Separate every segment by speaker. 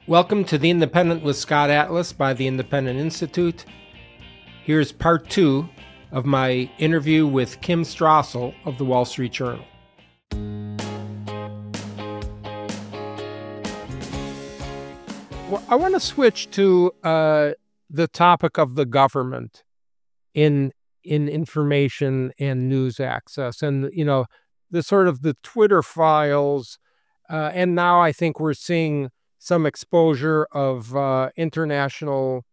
Speaker 1: Welcome to The Independent with Scott Atlas by The Independent Institute. Here's part 2 of my interview with Kim Strassel of the Wall Street Journal. Well, I want to switch to the topic of the government in information and news access, and the sort of the Twitter files, and now I think we're seeing some exposure of international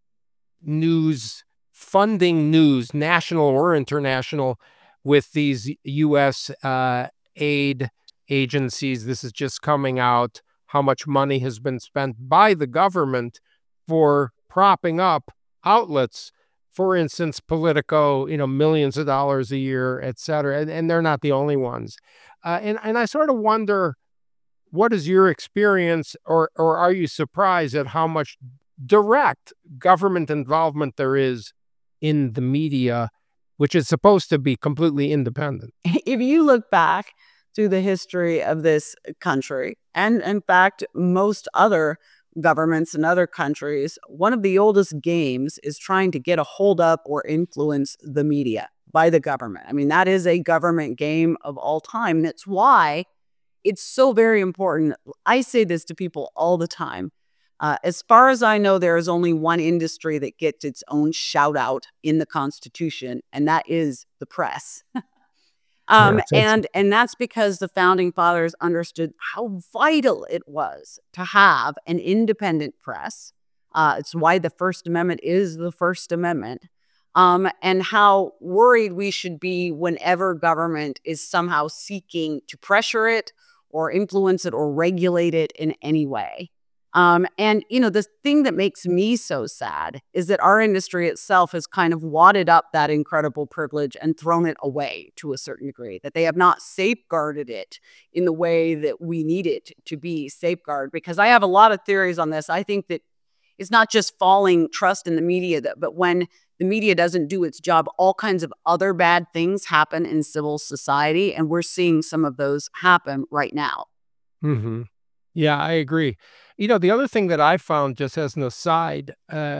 Speaker 1: news, funding news, national or international, with these U.S. Aid agencies. This is just coming out, how much money has been spent by the government for propping up outlets. For instance, Politico, millions of dollars a year, et cetera. And they're not the only ones. And I sort of wonder, what is your experience, or are you surprised at how much direct government involvement there is in the media, which is supposed to be completely independent?
Speaker 2: If you look back through the history of this country, and in fact, most other governments in other countries, one of the oldest games is trying to get a hold up or influence the media by the government. I mean, that is a government game of all time. That's why it's so very important. I say this to people all the time. As far as I know, there is only one industry that gets its own shout out in the Constitution, and that is the press. And that's because the founding fathers understood how vital it was to have an independent press. It's why the First Amendment is the First Amendment. And how worried we should be whenever government is somehow seeking to pressure it or influence it or regulate it in any way. The thing that makes me so sad is that our industry itself has kind of wadded up that incredible privilege and thrown it away to a certain degree, that they have not safeguarded it in the way that we need it to be safeguarded. Because I have a lot of theories on this. I think that it's not just falling trust in the media, but when the media doesn't do its job, all kinds of other bad things happen in civil society. And we're seeing some of those happen right now.
Speaker 1: Mm-hmm. Yeah, I agree. The other thing that I found, just as an aside,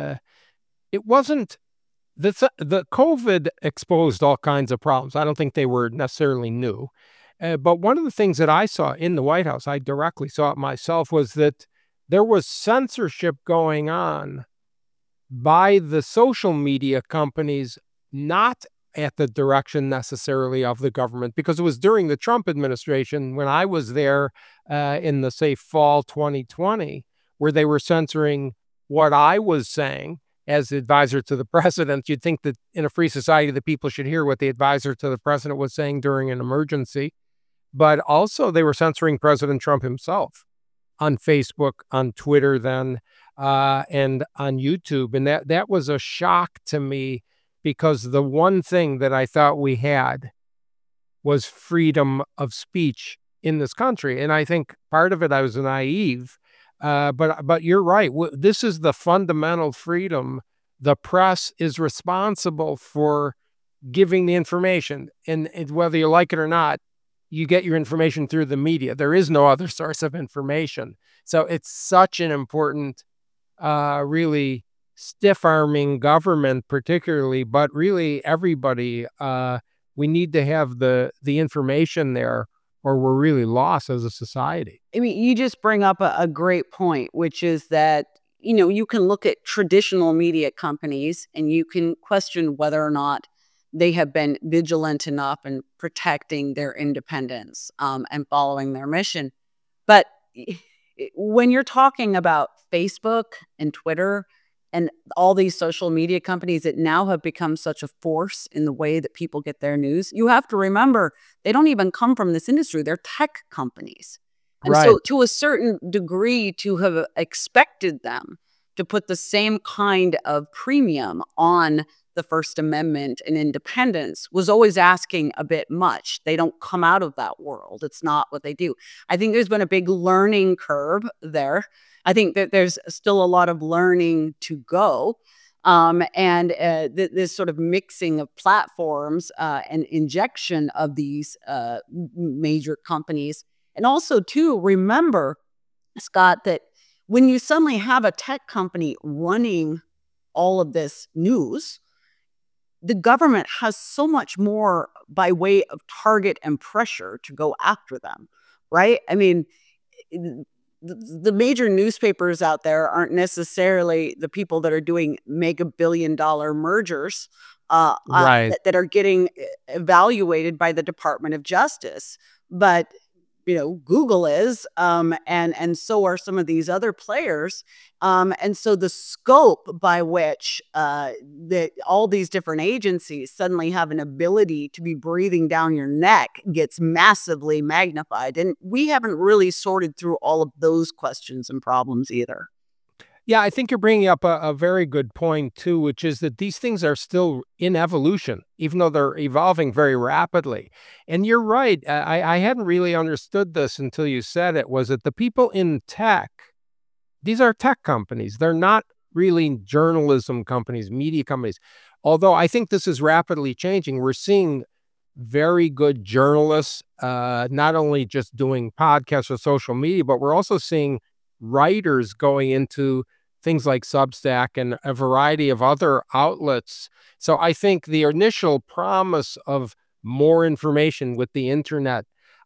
Speaker 1: it wasn't the COVID exposed all kinds of problems. I don't think they were necessarily new. But one of the things that I saw in the White House, I directly saw it myself, was that there was censorship going on by the social media companies, not at the direction necessarily of the government, because it was during the Trump administration, when I was there in the, say, fall 2020, where they were censoring what I was saying as the advisor to the president. You'd think that in a free society, the people should hear what the advisor to the president was saying during an emergency. But also they were censoring President Trump himself on Facebook, on Twitter then, and on YouTube. And that was a shock to me, because the one thing that I thought we had was freedom of speech in this country. And I think part of it, I was naive, but you're right. This is the fundamental freedom. The press is responsible for giving the information, and whether you like it or not, you get your information through the media. There is no other source of information. So it's such an important, really stiff-arming government particularly, but really everybody. We need to have the information there, or we're really lost as a society.
Speaker 2: I mean, you just bring up a great point, which is that, you can look at traditional media companies and you can question whether or not they have been vigilant enough in protecting their independence and following their mission. But when you're talking about Facebook and Twitter and all these social media companies that now have become such a force in the way that people get their news, you have to remember they don't even come from this industry. They're tech companies. And
Speaker 1: Right.
Speaker 2: so to a certain degree, to have expected them to put the same kind of premium on the First Amendment and independence was always asking a bit much. They don't come out of that world. It's not what they do. I think there's been a big learning curve there. I think that there's still a lot of learning to go. This sort of mixing of platforms and injection of these major companies. And also, too, remember, Scott, that when you suddenly have a tech company running all of this news, the government has so much more by way of target and pressure to go after them, right? I mean, the major newspapers out there aren't necessarily the people that are doing mega billion-dollar mergers
Speaker 1: Right.
Speaker 2: that are getting evaluated by the Department of Justice. But Google is, and so are some of these other players. And so the scope by which that all these different agencies suddenly have an ability to be breathing down your neck gets massively magnified. And we haven't really sorted through all of those questions and problems either.
Speaker 1: Yeah, I think you're bringing up a very good point too, which is that these things are still in evolution, even though they're evolving very rapidly. And you're right. I hadn't really understood this until you said it, was that the people in tech, these are tech companies. They're not really journalism companies, media companies. Although I think this is rapidly changing. We're seeing very good journalists, not only just doing podcasts or social media, but we're also seeing writers going into things like Substack and a variety of other outlets. So I think the initial promise of more information with the internet,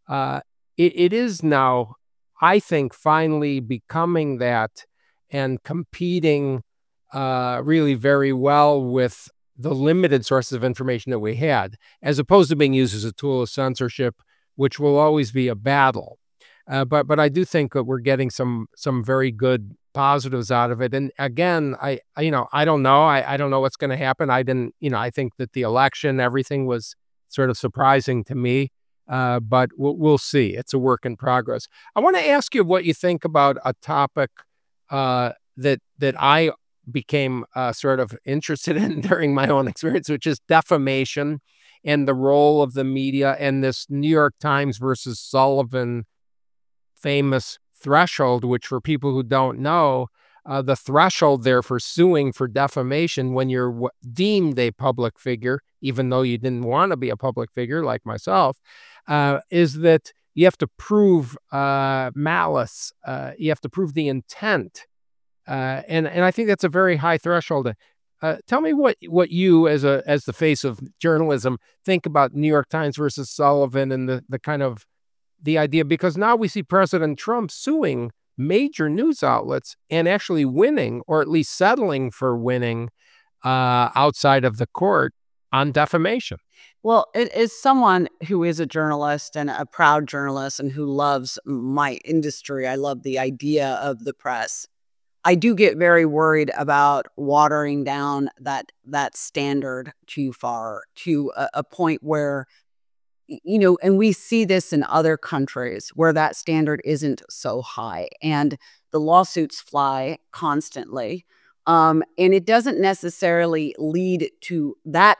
Speaker 1: it is now, I think, finally becoming that and competing really very well with the limited sources of information that we had, as opposed to being used as a tool of censorship, which will always be a battle. But I do think that we're getting some very good positives out of it. And again, I don't know. I don't know what's going to happen. I didn't, I think that the election, everything was sort of surprising to me. But we'll see. It's a work in progress. I want to ask you what you think about a topic that I became sort of interested in during my own experience, which is defamation and the role of the media, and this New York Times versus Sullivan famous threshold, which for people who don't know, the threshold there for suing for defamation when you're deemed a public figure, even though you didn't want to be a public figure like myself, is that you have to prove malice. You have to prove the intent. And I think that's a very high threshold. Tell me what you, as the face of journalism, think about New York Times versus Sullivan and the kind of the idea, because now we see President Trump suing major news outlets and actually winning, or at least settling for winning, outside of the court on defamation.
Speaker 2: Well, it is someone who is a journalist and a proud journalist and who loves my industry. I love the idea of the press. I do get very worried about watering down that standard too far, to a point where, and we see this in other countries where that standard isn't so high and the lawsuits fly constantly. And it doesn't necessarily lead to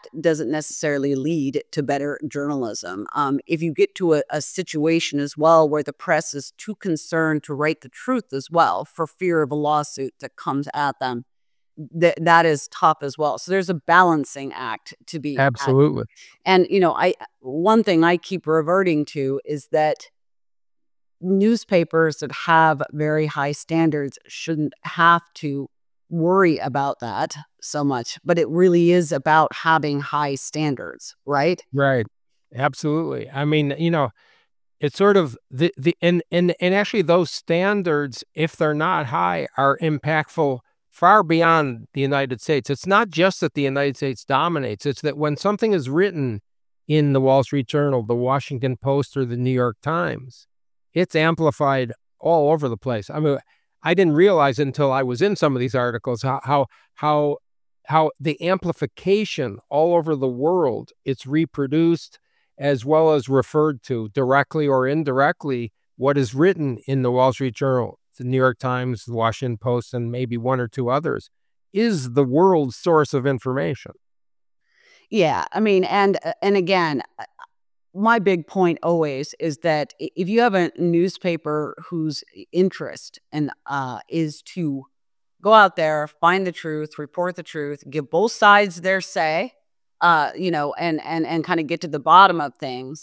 Speaker 2: better journalism. If you get to a situation as well where the press is too concerned to write the truth as well for fear of a lawsuit that comes at them, that is tough as well. So there's a balancing act to be had.
Speaker 1: Absolutely.
Speaker 2: And one thing I keep reverting to is that newspapers that have very high standards shouldn't have to worry about that so much, but it really is about having high standards, right?
Speaker 1: Right. Absolutely. I mean, it's sort of and actually those standards, if they're not high, are impactful far beyond the United States. It's not just that the United States dominates, it's that when something is written in the Wall Street Journal, the Washington Post, or the New York Times, it's amplified all over the place. I mean, I didn't realize until I was in some of these articles how the amplification all over the world, it's reproduced as well as referred to directly or indirectly. What is written in the Wall Street Journal, the New York Times, the Washington Post, and maybe one or two others, is the world's source of information.
Speaker 2: Yeah, I mean, and again, my big point always is that if you have a newspaper whose interest and is to go out there, find the truth, report the truth, give both sides their say, and kind of get to the bottom of things,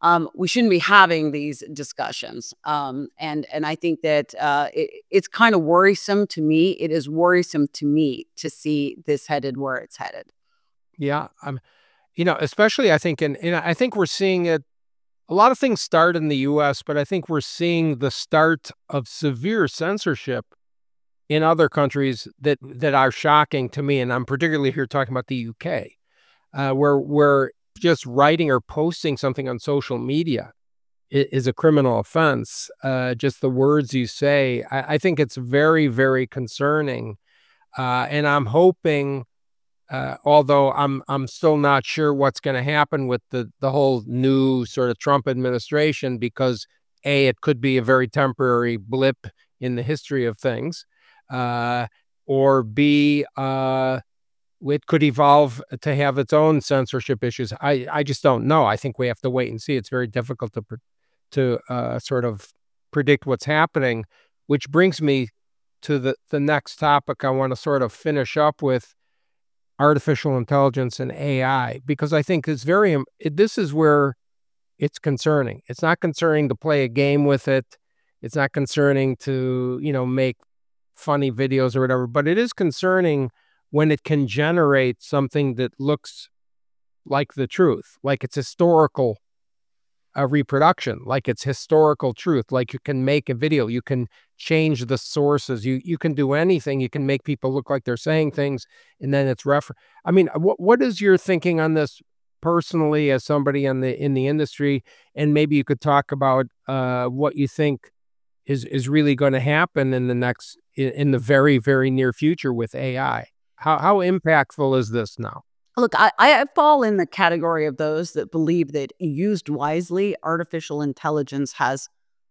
Speaker 2: we shouldn't be having these discussions. And I think that it's kind of worrisome to me. It is worrisome to me to see this headed where it's headed.
Speaker 1: Yeah, especially I think I think we're seeing it. A lot of things start in the U.S., but I think we're seeing the start of severe censorship in other countries that are shocking to me, and I'm particularly here talking about the UK, where just writing or posting something on social media is a criminal offense. Just the words you say, I think it's very, very concerning, and I'm hoping. Although I'm still not sure what's going to happen with the whole new sort of Trump administration, because it could be a very temporary blip in the history of things, or B, it could evolve to have its own censorship issues. I just don't know. I think we have to wait and see. It's very difficult to sort of predict what's happening, which brings me to the next topic I want to sort of finish up with: artificial intelligence and AI, because I think this is where it's concerning. It's not concerning to play a game with it. It's not concerning to, make funny videos or whatever, but it is concerning when it can generate something that looks like the truth, like it's historical reproduction, like it's historical truth, like you can make a video, you can change the sources, you can do anything, you can make people look like they're saying things, and then it's I mean, what is your thinking on this personally as somebody in the industry? And maybe you could talk about what you think is really going to happen in the very, very near future with AI. How impactful is this now?
Speaker 2: Look, I fall in the category of those that believe that used wisely, artificial intelligence has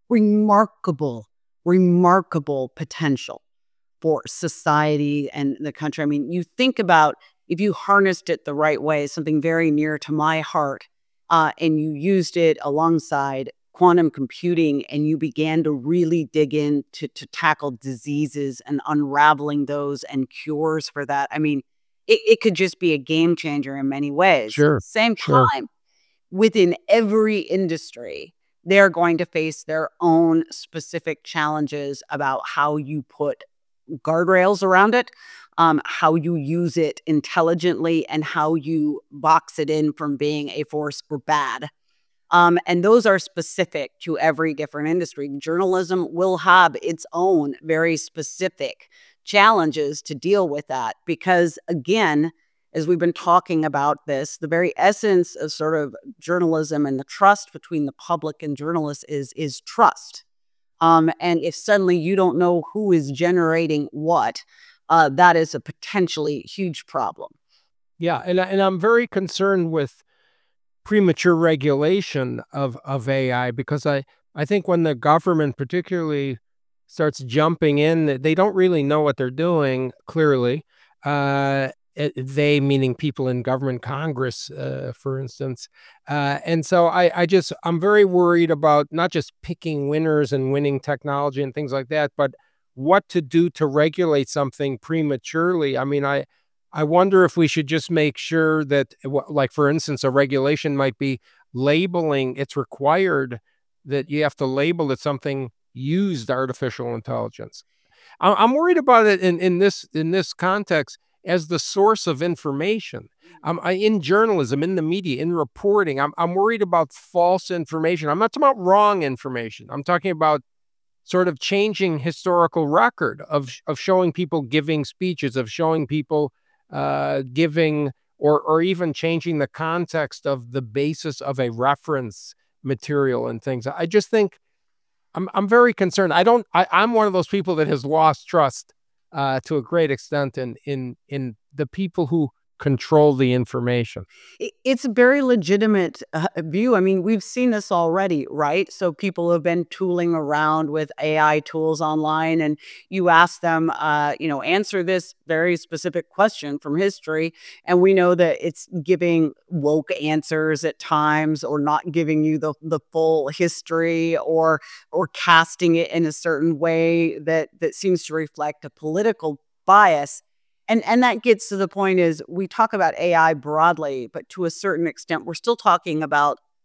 Speaker 2: remarkable, remarkable potential for society and the country. I mean, you think about if you harnessed it the right way, something very near to my heart, and you used it alongside quantum computing, and you began to really dig in to tackle diseases and unraveling those and cures for that. I mean, it could just be a game changer in many ways.
Speaker 1: Sure,
Speaker 2: Same
Speaker 1: sure.
Speaker 2: time, within every industry, they're going to face their own specific challenges about how you put guardrails around it, how you use it intelligently, and how you box it in from being a force for bad. And those are specific to every different industry. Journalism will have its own very specific challenges to deal with that because, again, as we've been talking about this, the very essence of sort of journalism and the trust between the public and journalists is trust. And if suddenly you don't know who is generating what, that is a potentially huge problem.
Speaker 1: Yeah, and I'm very concerned with premature regulation of AI, because I think when the government particularly starts jumping in, they don't really know what they're doing, clearly. They meaning people in government, Congress, for instance. And so I'm very worried about not just picking winners and winning technology and things like that, but what to do to regulate something prematurely. I mean, I wonder if we should just make sure that, like, for instance, a regulation might be labeling. It's required that you have to label that something used artificial intelligence. I'm worried about it in this context as the source of information. In journalism, in the media, in reporting, I'm worried about false information. I'm not talking about wrong information. I'm talking about sort of changing historical record of showing people giving speeches, of showing people giving, or even changing the context of the basis of a reference material and things. I just think I'm very concerned. I'm one of those people that has lost trust to a great extent in the people who control the information.
Speaker 2: It's a very legitimate view. I mean, we've seen this already, right? So people have been tooling around with AI tools online, and you ask them, answer this very specific question from history, and we know that it's giving woke answers at times, or not giving you the full history, or casting it in a certain way that seems to reflect a political bias. And that gets to the point is we talk about AI broadly, but to a certain extent, we're still talking about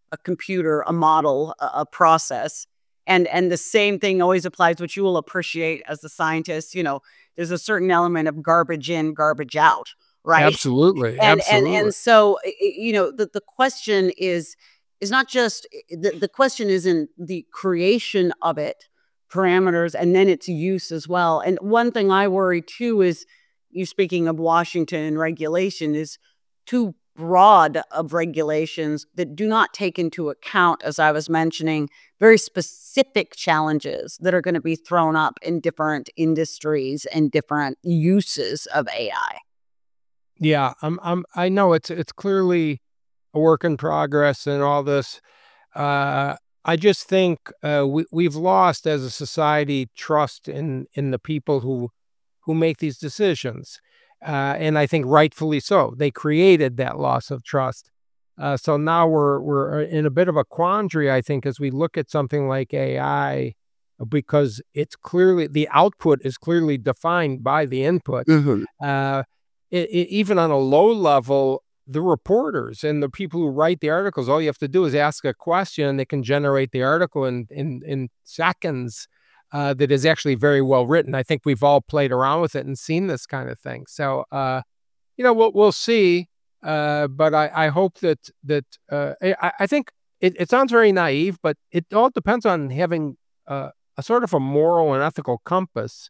Speaker 2: a computer, a model, a process. And the same thing always applies, which you will appreciate as the scientist. There's a certain element of garbage in, garbage out, right?
Speaker 1: Absolutely,
Speaker 2: And
Speaker 1: absolutely.
Speaker 2: so the question is not just the question is in the creation of it, parameters, and then its use as well. And one thing I worry too is, you speaking of Washington and regulation, is too broad of regulations that do not take into account, as I was mentioning, very specific challenges that are going to be thrown up in different industries and different uses of AI.
Speaker 1: Yeah, I know it's clearly a work in progress and all this. Uh, I just think we've lost as a society trust in the people who make these decisions, and I think rightfully so. They created that loss of trust. So now we're in a bit of a quandary, I think, as we look at something like AI, because it's clearly the output is clearly defined by the input.
Speaker 2: Mhm.
Speaker 1: Uh, Even on a low level, the reporters and the people who write the articles, all you have to do is ask a question, and they can generate the article in seconds. That is actually very well written. I think we've all played around with it and seen this kind of thing. So, we'll see. But I hope I think it sounds very naive, but it all depends on having a sort of a moral and ethical compass,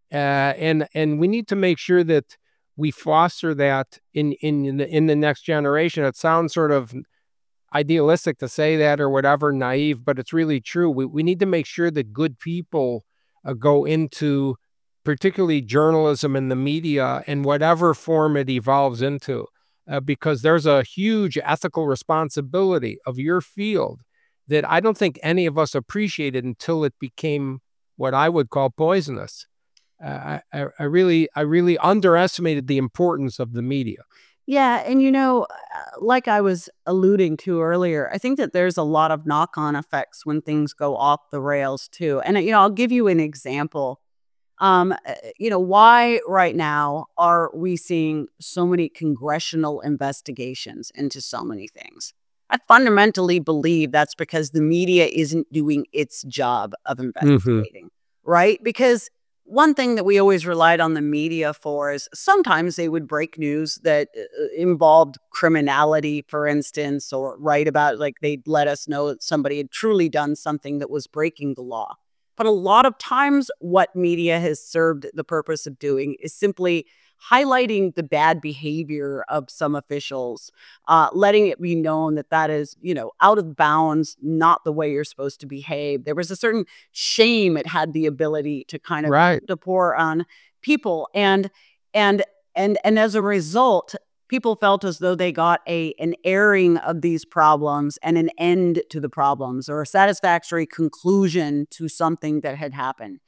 Speaker 1: and we need to make sure that we foster that in the next generation. It sounds sort of idealistic to say that or whatever, naive, but it's really true. We need to make sure that good people go into particularly journalism and the media in whatever form it evolves into, because there's a huge ethical responsibility of your field that I don't think any of us appreciated until it became what I would call poisonous. I really underestimated the importance of the media.
Speaker 2: Yeah, and like I was alluding to earlier, I think that there's a lot of knock-on effects when things go off the rails too. And I'll give you an example. Why right now are we seeing so many congressional investigations into so many things? I fundamentally believe that's because the media isn't doing its job of
Speaker 1: Mhm.
Speaker 2: investigating, right? Because one thing that we always relied on the media for is sometimes they would break news that involved criminality, for instance, or write about, like, they'd let us know that somebody had truly done something that was breaking the law. But a lot of times, what media has served the purpose of doing is simply highlighting the bad behavior of some officials, letting it be known that that is, out of bounds, not the way you're supposed to behave. There was a certain shame it had the ability to kind of
Speaker 1: Right.
Speaker 2: to pour on people, and and as a result, people felt as though they got an airing of these problems and an end to the problems, or a satisfactory conclusion to something that had happened.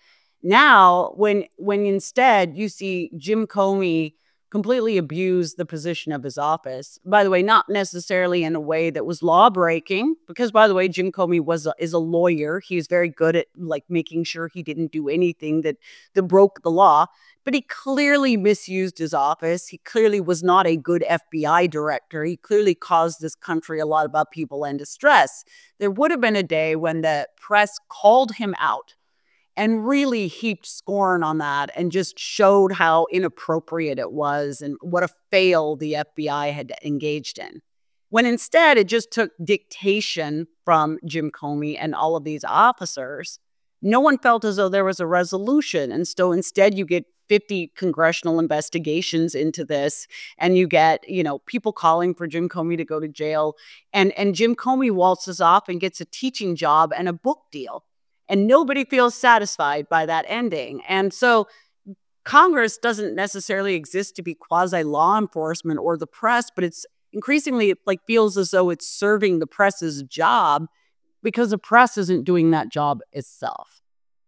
Speaker 2: Now, when instead you see Jim Comey completely abuse the position of his office, by the way, not necessarily in a way that was law breaking, because, by the way, Jim Comey is a lawyer. He's very good at, like, making sure he didn't do anything that broke the law. But he clearly misused his office. He clearly was not a good FBI director. He clearly caused this country a lot of upheaval and distress. There would have been a day when the press called him out and really heaped scorn on that and just showed how inappropriate it was and what a fail the FBI had engaged in. When instead it just took dictation from Jim Comey and all of these officers, no one felt as though there was a resolution. And so instead you get 50 congressional investigations into this, and you get, people calling for Jim Comey to go to jail, and Jim Comey waltzes off and gets a teaching job and a book deal, and nobody feels satisfied by that ending. And so Congress doesn't necessarily exist to be quasi law enforcement or the press, but it's increasingly, like, feels as though it's serving the press's job because the press isn't doing that job itself.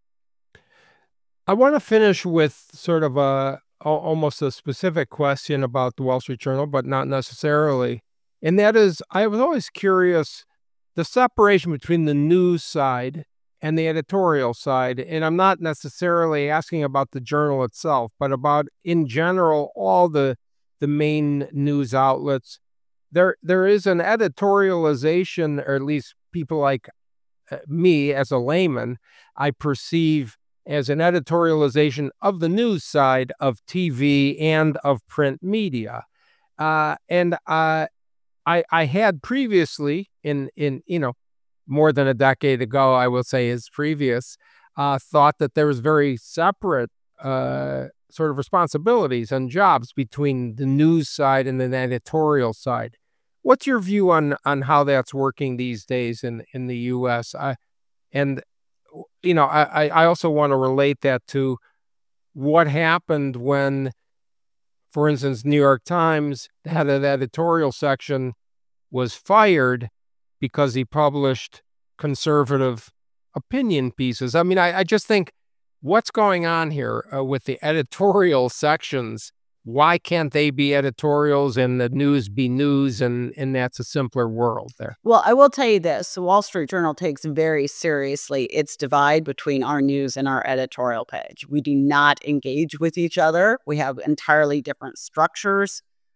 Speaker 1: I want to finish with sort of almost a specific question about the Wall Street Journal, but not necessarily. And that is, I was always curious the separation between the news side and the editorial side. And I'm not necessarily asking about the journal itself, but about in general all the main news outlets. there is an editorialization, or at least people like me as a layman, I perceive as an editorialization of the news side of TV and of print media. And I had previously in more than a decade ago, I will say is previous, thought that there was very separate sort of responsibilities and jobs between the news side and the editorial side. What's your view on how that's working these days in the U.S.? And I also want to relate that to what happened when, for instance, New York Times, the head of the editorial section, was fired because he published conservative opinion pieces. I mean, I just think, what's going on here with the editorial sections? Why can't they be editorials and the news be news? And that's a simpler world there.
Speaker 2: Well, I will tell you this. The Wall Street Journal takes very seriously its divide between our news and our editorial page. We do not engage with each other. We have entirely different structures.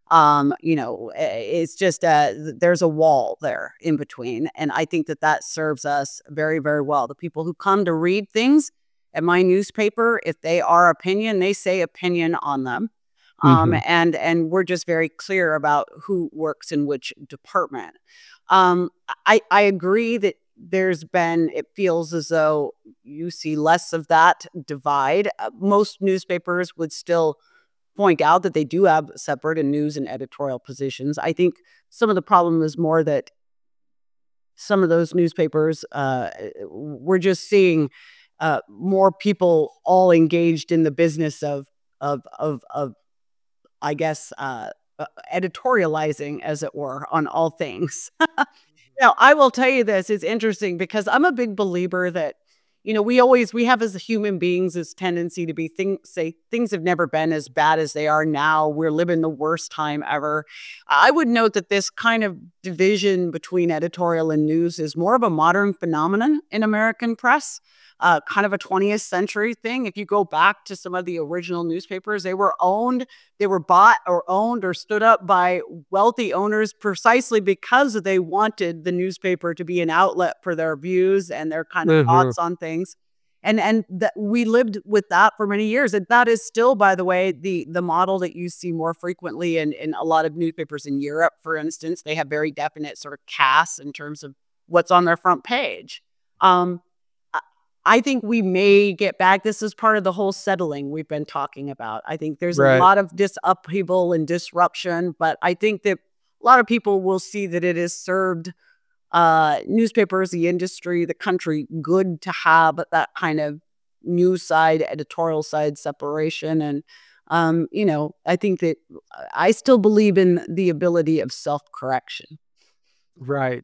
Speaker 2: It's just there's a wall there in between. And I think that serves us very, very well. The people who come to read things at my newspaper, if they are opinion, they say opinion on them. And we're just very clear about who works in which department. I agree that it feels as though you see less of that divide. Most newspapers would still point out that they do have separate and news and editorial positions. I think some of the problem is more that some of those newspapers, we're just seeing more people all engaged in the business of I guess, editorializing, as it were, on all things. Now, I will tell you this, it's interesting because I'm a big believer that, we have as human beings this tendency to say things have never been as bad as they are now. We're living the worst time ever. I would note that this kind of division between editorial and news is more of a modern phenomenon in American press. Kind of a 20th century thing. If you go back to some of the original newspapers, they were bought or owned or stood up by wealthy owners precisely because they wanted the newspaper to be an outlet for their views and their kind of thoughts on things. And we lived with that for many years. And that is still, by the way, the model that you see more frequently in a lot of newspapers in Europe, for instance. They have very definite sort of casts in terms of what's on their front page. I think we may get back. This is part of the whole settling we've been talking about. I think there's a lot of upheaval and disruption, but I think that a lot of people will see that it has served newspapers, the industry, the country good to have that kind of news side, editorial side separation. And, I think that I still believe in the ability of self-correction.
Speaker 1: Right.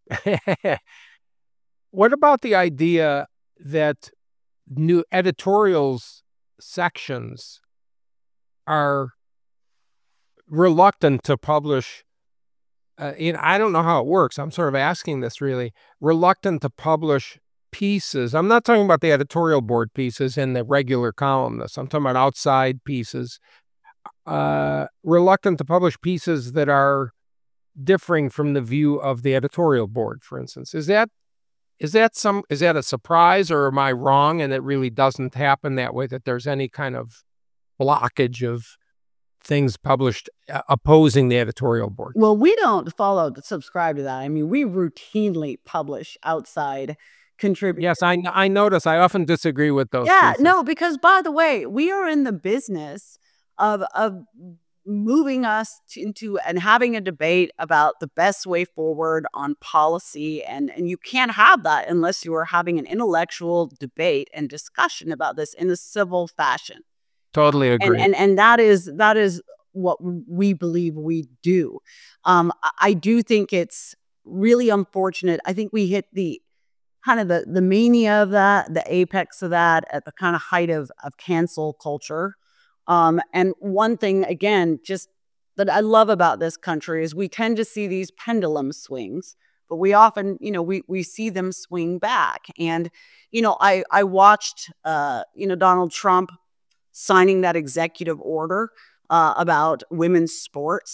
Speaker 1: What about the idea that new editorials sections are reluctant to publish? I don't know how it works. I'm sort of asking this really. Reluctant to publish pieces. I'm not talking about the editorial board pieces and the regular columnists. I'm talking about outside pieces. Reluctant to publish pieces that are differing from the view of the editorial board, for instance. Is that a surprise, or am I wrong and it really doesn't happen that way, that there's any kind of blockage of things published opposing the editorial board?
Speaker 2: Well, we don't subscribe to that. I mean, we routinely publish outside contributors.
Speaker 1: Yes, I notice. I often disagree with those
Speaker 2: Yeah,
Speaker 1: pieces.
Speaker 2: no, because by the way, we are in the business of moving us into and having a debate about the best way forward on policy. And you can't have that unless you are having an intellectual debate and discussion about this in a civil fashion.
Speaker 1: Totally agree.
Speaker 2: And that is what we believe we do. I do think it's really unfortunate. I think we hit the kind of the mania of that, the apex of that at the kind of height of cancel culture. And one thing, again, just that I love about this country is we tend to see these pendulum swings, but we often, we see them swing back. And, I watched, Donald Trump signing that executive order about women's sports.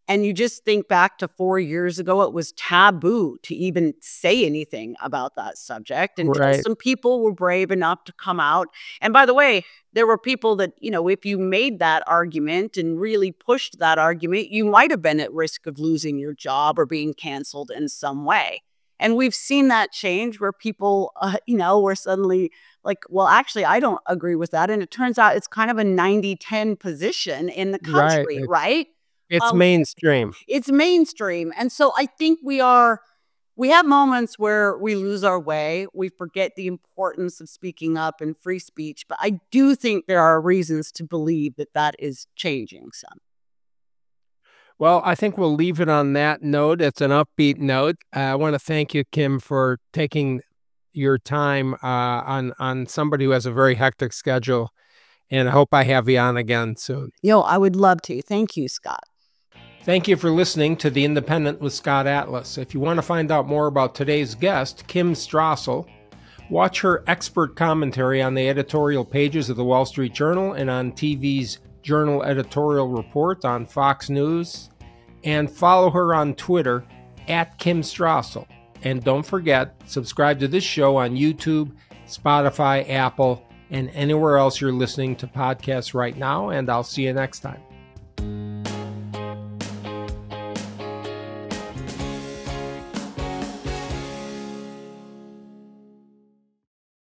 Speaker 2: And you just think back to 4 years ago, it was taboo to even say anything about that subject until
Speaker 1: Right.
Speaker 2: some people were brave enough to come out. And by the way, there were people that, if you made that argument and really pushed that argument, you might have been at risk of losing your job or being canceled in some way. And we've seen that change where people, were suddenly like, well, actually, I don't agree with that. And it turns out it's kind of a 90-10 position in the
Speaker 1: Right.
Speaker 2: country, right?
Speaker 1: It's
Speaker 2: Um,
Speaker 1: mainstream.
Speaker 2: it's mainstream. And so I think we have moments where we lose our way. We forget the importance of speaking up and free speech. But I do think there are reasons to believe that that is changing some.
Speaker 1: Well, I think we'll leave it on that note. It's an upbeat note. I want to thank you, Kim, for taking your time on somebody who has a very hectic schedule. And I hope I have you on again soon.
Speaker 2: I would love to. Thank you, Scott.
Speaker 1: Thank you for listening to The Independent with Scott Atlas. If you want to find out more about today's guest, Kim Strassel, watch her expert commentary on the editorial pages of the Wall Street Journal and on TV's Journal Editorial Report on Fox News, and follow her on Twitter at Kim Strassel. And don't forget, subscribe to this show on YouTube, Spotify, Apple, and anywhere else you're listening to podcasts right now, and I'll see you next time.